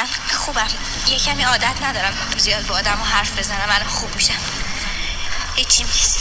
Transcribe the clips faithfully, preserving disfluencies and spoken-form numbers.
من خوبم، یه کمی عادت ندارم زیاد با آدم حرف بزنم، من خوب میشم، هیچی نیست.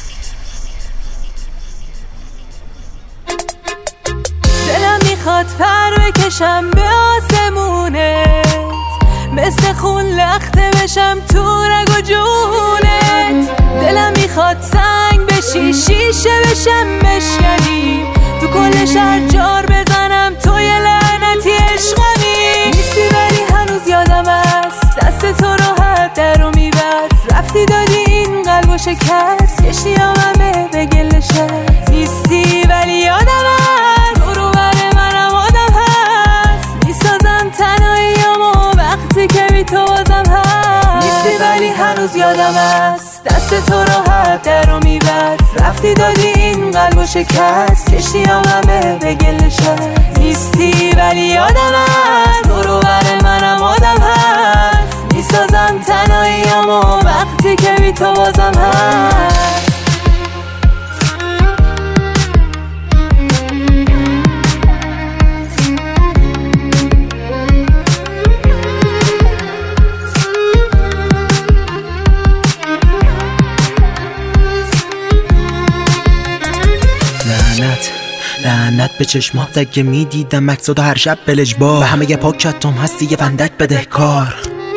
دلم میخواد پر بکشم به آسمونت، مثل خون لخته بشم تو رگ و جونت. دلم میخواد سنگ بشی شیشه بشم بشکنی، تو کل شهر جار بزنم تو یه لعنتی عشقمی. نیستی ولی هنوز یادم است، دست تو راحت در رو میبست، رفتی دادی این قلب و شکست، کشتی همه به گل شست. نیستی ولی یادم است، برو بر منم آدم هست، میسازم تنهاییامو وقتی که بی تو بازم هست. نیستی ولی هنوز یادم است، دست تو راحت در رو میبست، رفتی دادی این قلب و شکست، کشتی همه به گل شست. نیستی ولی یادم است، برو بر منم آدم هست، میسازم تنهاییامو وقتی که بی تو بازم هست. لعنت لعنت به چشمات اگه میدیدم عکساتو هر شب بلجبار، به همه پاکتم هستی یه فندک بدهکار.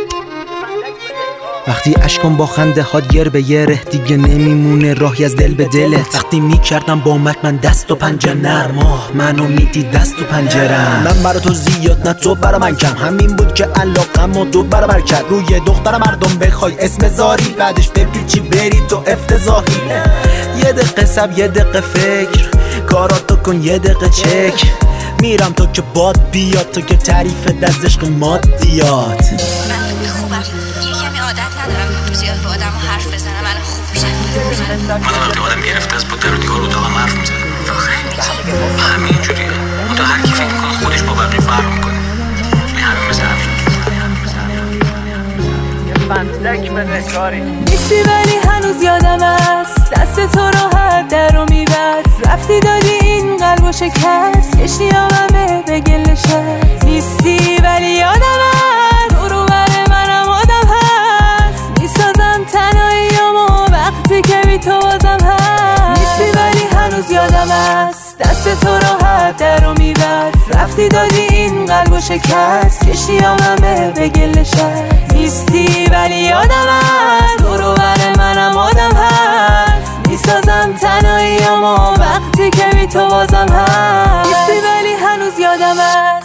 وقتی اشکم با خنده هات یر به یره، دیگه نمیمونه راهی از دل به دلت. وقتی میکردم با مک من دست و پنجه نرما، منو میدی دست و پنجرم. من برا تو زیاد نه تو برا من کم، همین بود که علاقم و دو برابر کرد. روی دختر مردم بخوای اسم زاری، بعدش بپیچی بری تو افتضاحی. یه دقیقه سب یه دقیقه فکر، کاراتو کن یه دقیقه چک، میرم تو که باد بیاد، تو که تعریف دست عشق مادیات. من خوبم، یه کمی عادت ندارم زیاد با آدم حرف بزنم، من خوب میشم. من وقتی آدم گرفته است با در و دیوار اتاقم حرف میزنه. واقعا همین جوریه، منتها هر کی فکر میکنه خودش با بقیه فرق میکنه. این همین مثل حرف نیستی ولی هنوز یادم است، دست تو راحت در رو میبست، رفتی دادی این قلب و شکست، کشتی همه به گل شست. نیستی ولی یادم است، برو بر منم آدم هست، میسازم تنهاییامو وقتی که بی تو بازم هست. نیستی ولی هنوز یادم است، دست تو راحت در رو میبست، رفتی دادی این قلب و شکست، کشتی همه به گل شست. نیستی ولی یادم است، برو بر منم آدم هست، میسازم تنهاییامو وقتی که بی تو بازم هست. نیستی ولی هنوز یادم است.